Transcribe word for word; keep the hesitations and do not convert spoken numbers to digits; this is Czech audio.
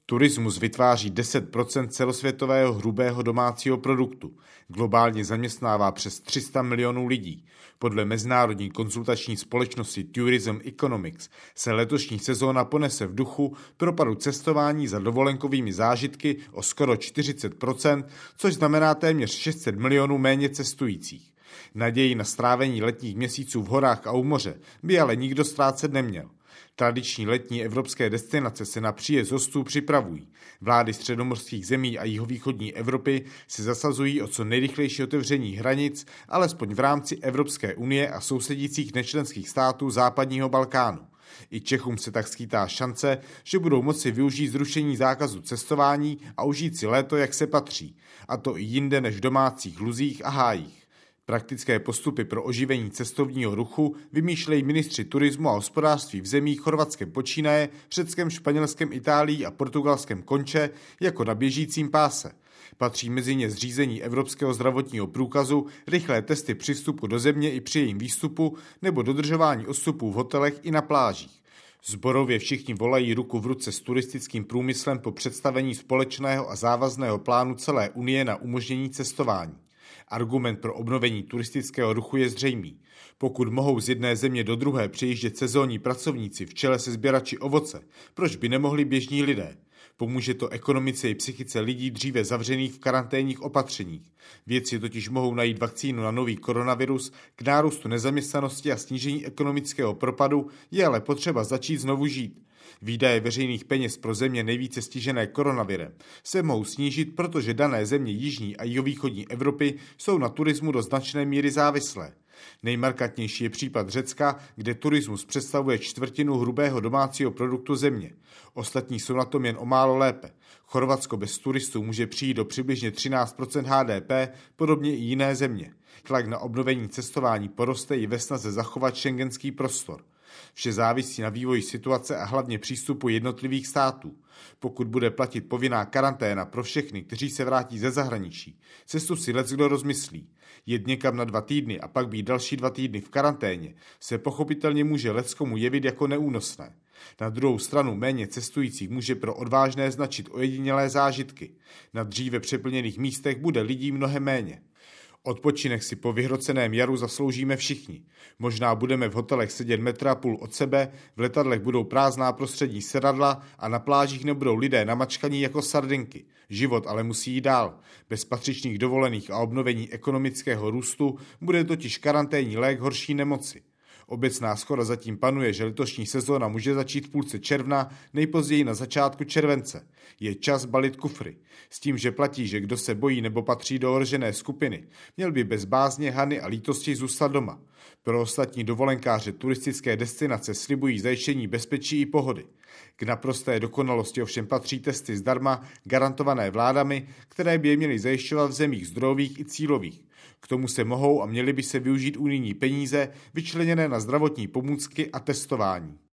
Turismus vytváří deset procent celosvětového hrubého domácího produktu. Globálně zaměstnává přes tři sta milionů lidí. Podle mezinárodní konzultační společnosti Tourism Economics se letošní sezóna ponese v duchu propadu cestování za dovolenkovými zážitky o skoro čtyřicet procent, což znamená téměř šest set milionů méně cestujících. Naději na strávení letních měsíců v horách a u moře by ale nikdo ztrácet neměl. Tradiční letní evropské destinace se na příjezd hostů připravují. Vlády středomorských zemí a jihovýchodní Evropy se zasazují o co nejrychlejší otevření hranic, alespoň v rámci Evropské unie a sousedících nečlenských států západního Balkánu. I Čechům se tak skýtá šance, že budou moci využít zrušení zákazu cestování a užít si léto, jak se patří, a to i jinde než v domácích luzích a hájích. Praktické postupy pro oživení cestovního ruchu vymýšlejí ministři turismu a hospodářství v zemích Chorvatském počínaje, Řeckém, Španělském, Itálií a Portugalském konče jako na běžícím páse. Patří mezi ně zřízení Evropského zdravotního průkazu, rychlé testy při vstupu do země i při jejím výstupu nebo dodržování odstupů v hotelech i na plážích. Zborově všichni volají ruku v ruce s turistickým průmyslem po představení společného a závazného plánu celé Unie na umožnění cestování. Argument pro obnovení turistického ruchu je zřejmý. Pokud mohou z jedné země do druhé přijíždět sezónní pracovníci v čele se sběrači ovoce, proč by nemohli běžní lidé? Pomůže to ekonomice i psychice lidí dříve zavřených v karanténních opatřeních. Vědci totiž mohou najít vakcínu na nový koronavirus, k nárůstu nezaměstnanosti a snížení ekonomického propadu je ale potřeba začít znovu žít. Výdaje veřejných peněz pro země nejvíce stižené koronavirem se mohou snížit, protože dané země jižní a jihovýchodní Evropy jsou na turismu do značné míry závislé. Nejmarkantnější je případ Řecka, kde turismus představuje čtvrtinu hrubého domácího produktu země. Ostatní jsou na tom jen o málo lépe. Chorvatsko bez turistů může přijít do přibližně třináct procent H D P, podobně i jiné země. Tlak na obnovení cestování poroste i ve snaze zachovat schengenský prostor. Vše závisí na vývoji situace a hlavně přístupu jednotlivých států. Pokud bude platit povinná karanténa pro všechny, kteří se vrátí ze zahraničí, cestu si leckdo rozmyslí. Jet někam na dva týdny a pak být další dva týdny v karanténě se pochopitelně může leckomu jevit jako neúnosné. Na druhou stranu méně cestujících může pro odvážné značit ojedinělé zážitky. Na dříve přeplněných místech bude lidí mnohem méně. Odpočinek si po vyhroceném jaru zasloužíme všichni. Možná budeme v hotelech sedět metr a půl od sebe, v letadlech budou prázdná prostřední sedadla a na plážích nebudou lidé namačkaní jako sardinky. Život ale musí jít dál. Bez patřičných dovolených a obnovení ekonomického růstu bude totiž karanténní lék horší nemoci. Obecná shoda zatím panuje, že letošní sezóna může začít v půlce června, nejpozději na začátku července. Je čas balit kufry. S tím, že platí, že kdo se bojí nebo patří do ohrožené skupiny, měl by bez bázně, hany a lítosti zůstat doma. Pro ostatní dovolenkáře turistické destinace slibují zajištění bezpečí i pohody. K naprosté dokonalosti ovšem patří testy zdarma, garantované vládami, které by je měly zajišťovat v zemích zdrojových i cílových. K tomu se mohou a měly by se využít unijní peníze vyčleněné na zdravotní pomůcky a testování.